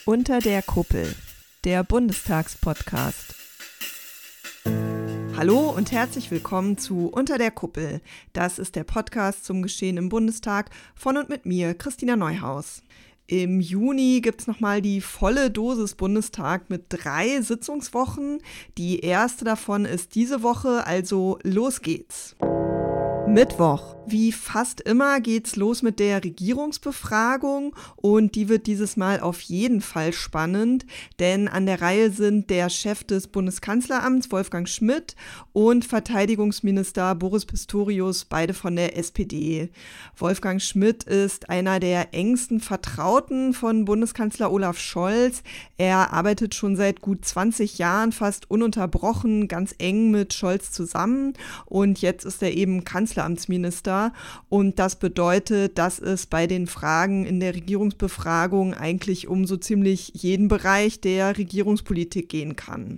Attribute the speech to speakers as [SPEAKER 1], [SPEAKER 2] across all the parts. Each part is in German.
[SPEAKER 1] Unter der Kuppel, der Bundestagspodcast. Hallo und herzlich willkommen zu Unter der Kuppel. Das ist der Podcast zum Geschehen im Bundestag von und mit mir, Christina Neuhaus. Im Juni gibt's nochmal die volle Dosis Bundestag mit 3 Sitzungswochen. Die erste davon ist diese Woche, also los geht's. Mittwoch. Wie fast immer geht's los mit der Regierungsbefragung und die wird dieses Mal auf jeden Fall spannend, denn an der Reihe sind der Chef des Bundeskanzleramts, Wolfgang Schmidt, und Verteidigungsminister Boris Pistorius, beide von der SPD. Wolfgang Schmidt ist einer der engsten Vertrauten von Bundeskanzler Olaf Scholz. Er arbeitet schon seit gut 20 Jahren fast ununterbrochen ganz eng mit Scholz zusammen und jetzt ist er eben Kanzleramtsminister. Und das bedeutet, dass es bei den Fragen in der Regierungsbefragung eigentlich um so ziemlich jeden Bereich der Regierungspolitik gehen kann.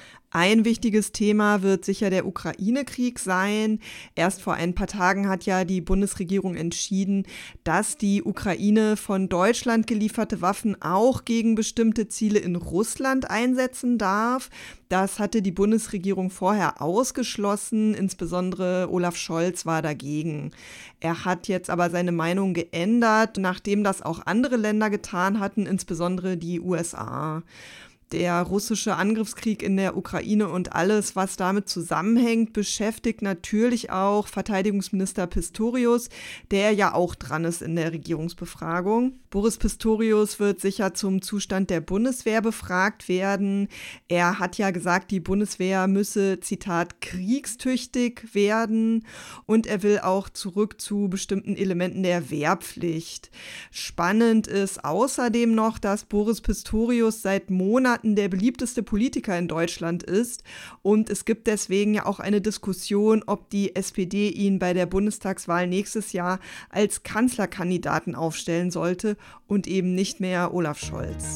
[SPEAKER 1] Ein wichtiges Thema wird sicher der Ukraine-Krieg sein. Erst vor ein paar Tagen hat ja die Bundesregierung entschieden, dass die Ukraine von Deutschland gelieferte Waffen auch gegen bestimmte Ziele in Russland einsetzen darf. Das hatte die Bundesregierung vorher ausgeschlossen, insbesondere Olaf Scholz war dagegen. Er hat jetzt aber seine Meinung geändert, nachdem das auch andere Länder getan hatten, insbesondere die USA. Der russische Angriffskrieg in der Ukraine und alles, was damit zusammenhängt, beschäftigt natürlich auch Verteidigungsminister Pistorius, der ja auch dran ist in der Regierungsbefragung. Boris Pistorius wird sicher zum Zustand der Bundeswehr befragt werden. Er hat ja gesagt, die Bundeswehr müsse, Zitat, kriegstüchtig werden und er will auch zurück zu bestimmten Elementen der Wehrpflicht. Spannend ist außerdem noch, dass Boris Pistorius seit Monaten der beliebteste Politiker in Deutschland ist und es gibt deswegen ja auch eine Diskussion, ob die SPD ihn bei der Bundestagswahl nächstes Jahr als Kanzlerkandidaten aufstellen sollte und eben nicht mehr Olaf Scholz.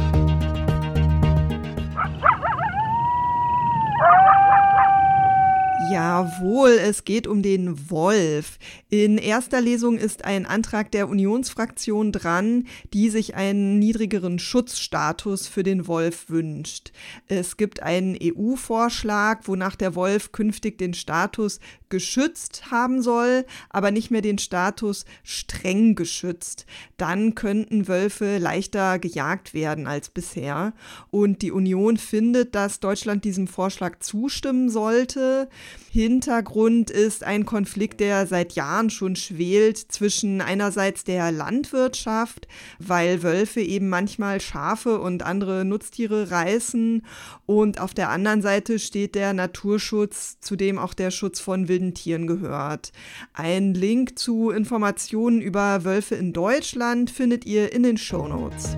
[SPEAKER 1] Jawohl, es geht um den Wolf. In erster Lesung ist ein Antrag der Unionsfraktion dran, die sich einen niedrigeren Schutzstatus für den Wolf wünscht. Es gibt einen EU-Vorschlag, wonach der Wolf künftig den Status geschützt haben soll, aber nicht mehr den Status streng geschützt. Dann könnten Wölfe leichter gejagt werden als bisher. Und die Union findet, dass Deutschland diesem Vorschlag zustimmen sollte. Hintergrund ist ein Konflikt, der seit Jahren schon schwelt zwischen einerseits der Landwirtschaft, weil Wölfe eben manchmal Schafe und andere Nutztiere reißen und auf der anderen Seite steht der Naturschutz, zu dem auch der Schutz von wilden Tieren gehört. Ein Link zu Informationen über Wölfe in Deutschland findet ihr in den Shownotes.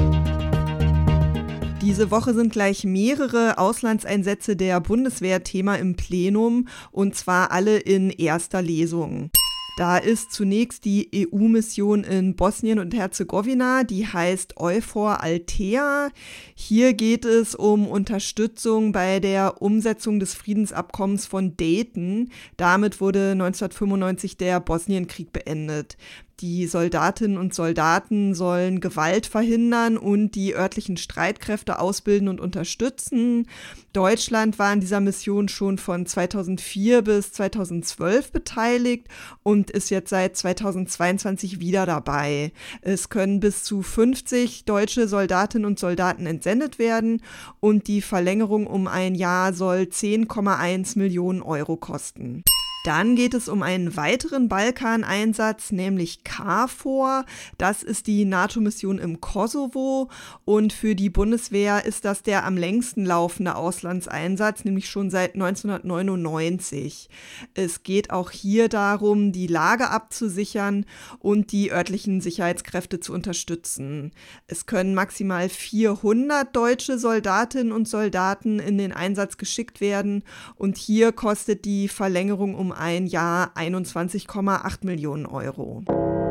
[SPEAKER 1] Diese Woche sind gleich mehrere Auslandseinsätze der Bundeswehr Thema im Plenum und zwar alle in erster Lesung. Da ist zunächst die EU-Mission in Bosnien und Herzegowina, die heißt EUFOR Althea. Hier geht es um Unterstützung bei der Umsetzung des Friedensabkommens von Dayton. Damit wurde 1995 der Bosnienkrieg beendet. Die Soldatinnen und Soldaten sollen Gewalt verhindern und die örtlichen Streitkräfte ausbilden und unterstützen. Deutschland war an dieser Mission schon von 2004 bis 2012 beteiligt und ist jetzt seit 2022 wieder dabei. Es können bis zu 50 deutsche Soldatinnen und Soldaten entsendet werden und die Verlängerung um ein Jahr soll 10,1 Millionen Euro kosten. Dann geht es um einen weiteren Balkaneinsatz, nämlich KFOR. Das ist die NATO-Mission im Kosovo und für die Bundeswehr ist das der am längsten laufende Auslandseinsatz, nämlich schon seit 1999. Es geht auch hier darum, die Lage abzusichern und die örtlichen Sicherheitskräfte zu unterstützen. Es können maximal 400 deutsche Soldatinnen und Soldaten in den Einsatz geschickt werden und hier kostet die Verlängerung um ein Jahr 21,8 Millionen Euro.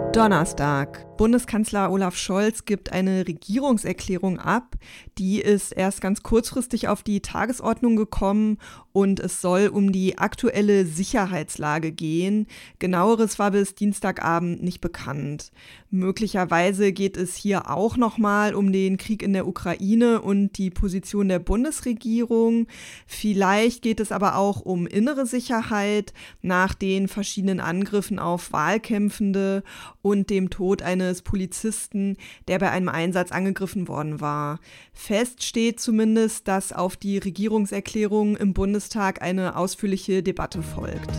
[SPEAKER 1] Donnerstag. Bundeskanzler Olaf Scholz gibt eine Regierungserklärung ab. Die ist erst ganz kurzfristig auf die Tagesordnung gekommen und es soll um die aktuelle Sicherheitslage gehen. Genaueres war bis Dienstagabend nicht bekannt. Möglicherweise geht es hier auch nochmal um den Krieg in der Ukraine und die Position der Bundesregierung. Vielleicht geht es aber auch um innere Sicherheit nach den verschiedenen Angriffen auf Wahlkämpfende und dem Tod eines Polizisten, der bei einem Einsatz angegriffen worden war. Fest steht zumindest, dass auf die Regierungserklärung im Bundestag eine ausführliche Debatte folgt.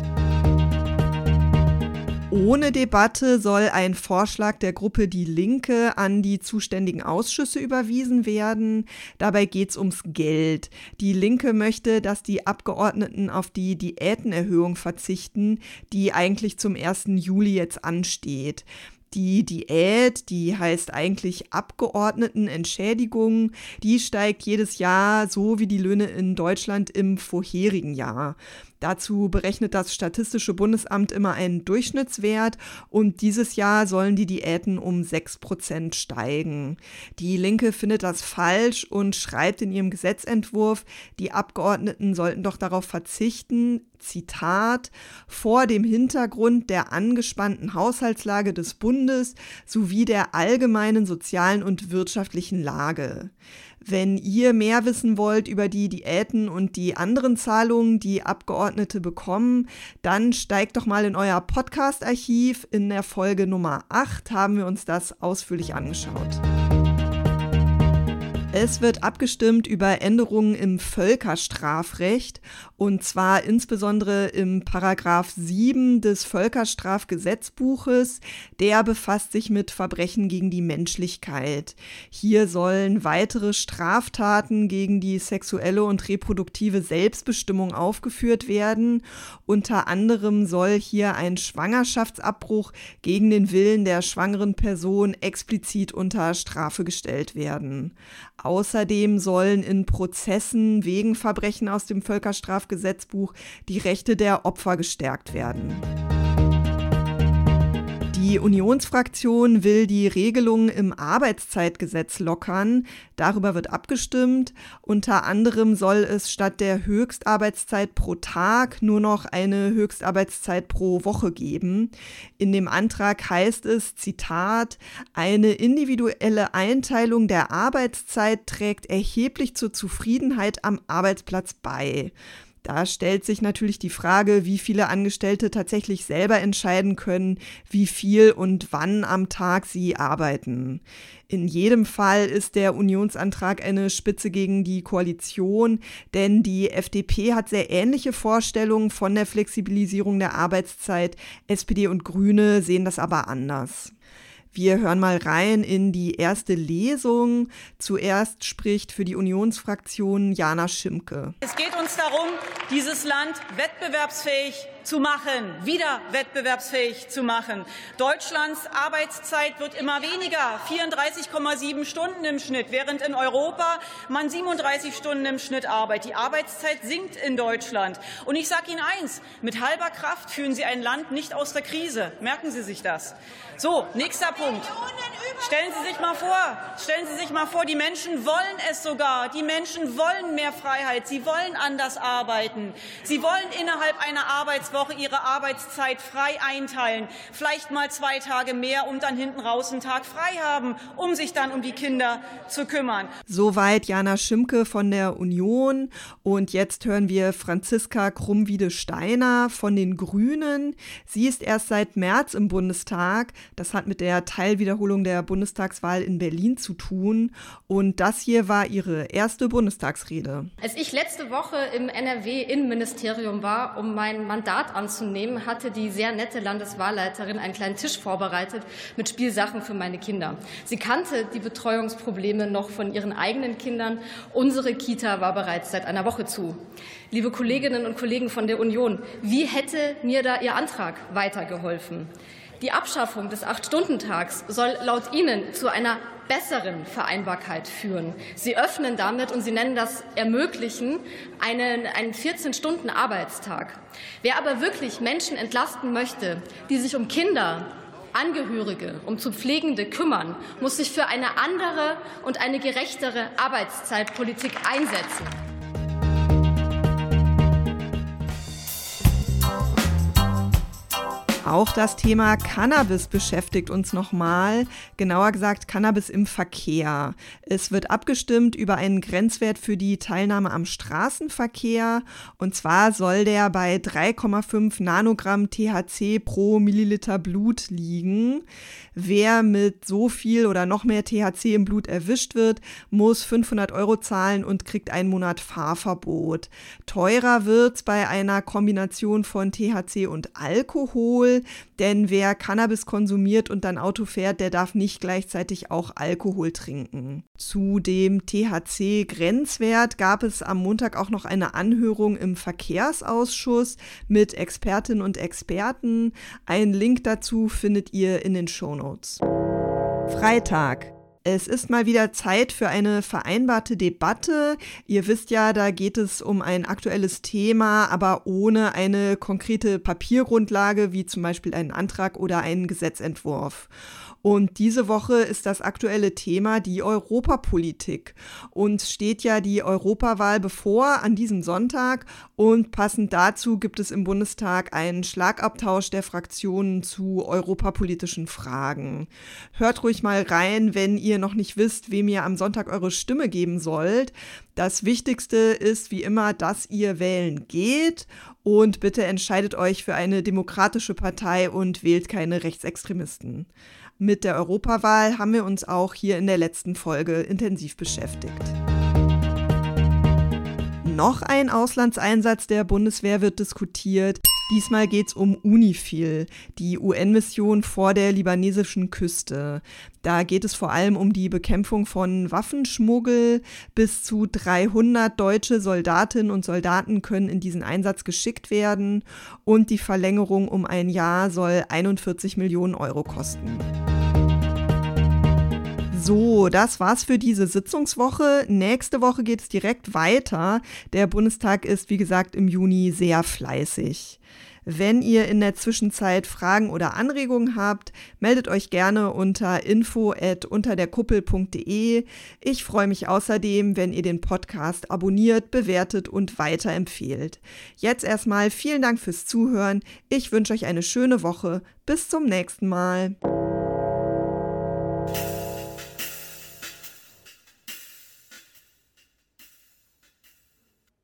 [SPEAKER 1] Ohne Debatte soll ein Vorschlag der Gruppe Die Linke an die zuständigen Ausschüsse überwiesen werden. Dabei geht es ums Geld. Die Linke möchte, dass die Abgeordneten auf die Diätenerhöhung verzichten, die eigentlich zum 1. Juli jetzt ansteht. Die Diät, die heißt eigentlich Abgeordnetenentschädigung, die steigt jedes Jahr so wie die Löhne in Deutschland im vorherigen Jahr. Dazu berechnet das Statistische Bundesamt immer einen Durchschnittswert und dieses Jahr sollen die Diäten um 6% steigen. Die Linke findet das falsch und schreibt in ihrem Gesetzentwurf, die Abgeordneten sollten doch darauf verzichten, Zitat, vor dem Hintergrund der angespannten Haushaltslage des Bundes sowie der allgemeinen sozialen und wirtschaftlichen Lage. Wenn ihr mehr wissen wollt über die Diäten und die anderen Zahlungen, die Abgeordnete bekommen, dann steigt doch mal in euer Podcast-Archiv. In der Folge Nummer 8 haben wir uns das ausführlich angeschaut. Es wird abgestimmt über Änderungen im Völkerstrafrecht und zwar insbesondere im Paragraph 7 des Völkerstrafgesetzbuches. Der befasst sich mit Verbrechen gegen die Menschlichkeit. Hier sollen weitere Straftaten gegen die sexuelle und reproduktive Selbstbestimmung aufgeführt werden. Unter anderem soll hier ein Schwangerschaftsabbruch gegen den Willen der schwangeren Person explizit unter Strafe gestellt werden. Außerdem sollen in Prozessen wegen Verbrechen aus dem Völkerstrafgesetzbuch die Rechte der Opfer gestärkt werden. Die Unionsfraktion will die Regelungen im Arbeitszeitgesetz lockern. Darüber wird abgestimmt. Unter anderem soll es statt der Höchstarbeitszeit pro Tag nur noch eine Höchstarbeitszeit pro Woche geben. In dem Antrag heißt es, Zitat, eine individuelle Einteilung der Arbeitszeit trägt erheblich zur Zufriedenheit am Arbeitsplatz bei. Da stellt sich natürlich die Frage, wie viele Angestellte tatsächlich selber entscheiden können, wie viel und wann am Tag sie arbeiten. In jedem Fall ist der Unionsantrag eine Spitze gegen die Koalition, denn die FDP hat sehr ähnliche Vorstellungen von der Flexibilisierung der Arbeitszeit. SPD und Grüne sehen das aber anders. Wir hören mal rein in die erste Lesung. Zuerst spricht für die Unionsfraktion Jana Schimke.
[SPEAKER 2] Es geht uns darum, dieses Land wettbewerbsfähig zu machen, wieder wettbewerbsfähig zu machen. Deutschlands Arbeitszeit wird immer weniger, 34,7 Stunden im Schnitt, während in Europa man 37 Stunden im Schnitt arbeitet. Die Arbeitszeit sinkt in Deutschland. Und ich sage Ihnen eins, mit halber Kraft führen Sie ein Land nicht aus der Krise. Merken Sie sich das. So, nächster Punkt. Stellen Sie sich mal vor, die Menschen wollen es sogar. Die Menschen wollen mehr Freiheit. Sie wollen anders arbeiten. Sie wollen innerhalb einer Arbeitswoche ihre Arbeitszeit frei einteilen. Vielleicht mal 2 Tage mehr und dann hinten raus einen Tag frei haben, um sich dann um die Kinder zu kümmern.
[SPEAKER 1] Soweit Jana Schimke von der Union. Und jetzt hören wir Franziska Krumwiede-Steiner von den Grünen. Sie ist erst seit März im Bundestag. Das hat mit der Teilwiederholung der Bundestagswahl in Berlin zu tun. Und das hier war ihre erste Bundestagsrede.
[SPEAKER 3] Als ich letzte Woche im NRW-Innenministerium war, um mein Mandat anzunehmen, hatte die sehr nette Landeswahlleiterin einen kleinen Tisch vorbereitet mit Spielsachen für meine Kinder. Sie kannte die Betreuungsprobleme noch von ihren eigenen Kindern. Unsere Kita war bereits seit einer Woche zu. Liebe Kolleginnen und Kollegen von der Union, wie hätte mir da Ihr Antrag weitergeholfen? Die Abschaffung des 8-Stunden-Tags soll laut Ihnen zu einer besseren Vereinbarkeit führen. Sie öffnen damit, und Sie nennen das ermöglichen, einen 14-Stunden-Arbeitstag. Wer aber wirklich Menschen entlasten möchte, die sich um Kinder, Angehörige um zu Pflegende kümmern, muss sich für eine andere und eine gerechtere Arbeitszeitpolitik einsetzen.
[SPEAKER 1] Auch das Thema Cannabis beschäftigt uns nochmal, genauer gesagt Cannabis im Verkehr. Es wird abgestimmt über einen Grenzwert für die Teilnahme am Straßenverkehr und zwar soll der bei 3,5 Nanogramm THC pro Milliliter Blut liegen. Wer mit so viel oder noch mehr THC im Blut erwischt wird, muss 500 € zahlen und kriegt einen Monat Fahrverbot. Teurer wird's bei einer Kombination von THC und Alkohol, denn wer Cannabis konsumiert und dann Auto fährt, der darf nicht gleichzeitig auch Alkohol trinken. Zu dem THC-Grenzwert gab es am Montag auch noch eine Anhörung im Verkehrsausschuss mit Expertinnen und Experten. Einen Link dazu findet ihr in den Shownotes. Freitag. Es ist mal wieder Zeit für eine vereinbarte Debatte. Ihr wisst ja, da geht es um ein aktuelles Thema, aber ohne eine konkrete Papiergrundlage, wie zum Beispiel einen Antrag oder einen Gesetzentwurf. Und diese Woche ist das aktuelle Thema die Europapolitik. Uns steht ja die Europawahl bevor an diesem Sonntag und passend dazu gibt es im Bundestag einen Schlagabtausch der Fraktionen zu europapolitischen Fragen. Hört ruhig mal rein, wenn ihr noch nicht wisst, wem ihr am Sonntag eure Stimme geben sollt. Das Wichtigste ist wie immer, dass ihr wählen geht und bitte entscheidet euch für eine demokratische Partei und wählt keine Rechtsextremisten. Mit der Europawahl haben wir uns auch hier in der letzten Folge intensiv beschäftigt. Noch ein Auslandseinsatz der Bundeswehr wird diskutiert. Diesmal geht es um UNIFIL, die UN-Mission vor der libanesischen Küste. Da geht es vor allem um die Bekämpfung von Waffenschmuggel. Bis zu 300 deutsche Soldatinnen und Soldaten können in diesen Einsatz geschickt werden. Und die Verlängerung um ein Jahr soll 41 Millionen € kosten. So, das war's für diese Sitzungswoche. Nächste Woche geht es direkt weiter. Der Bundestag ist, wie gesagt, im Juni sehr fleißig. Wenn ihr in der Zwischenzeit Fragen oder Anregungen habt, meldet euch gerne unter info@unterderkuppel.de. Ich freue mich außerdem, wenn ihr den Podcast abonniert, bewertet und weiterempfehlt. Jetzt erstmal vielen Dank fürs Zuhören. Ich wünsche euch eine schöne Woche. Bis zum nächsten Mal.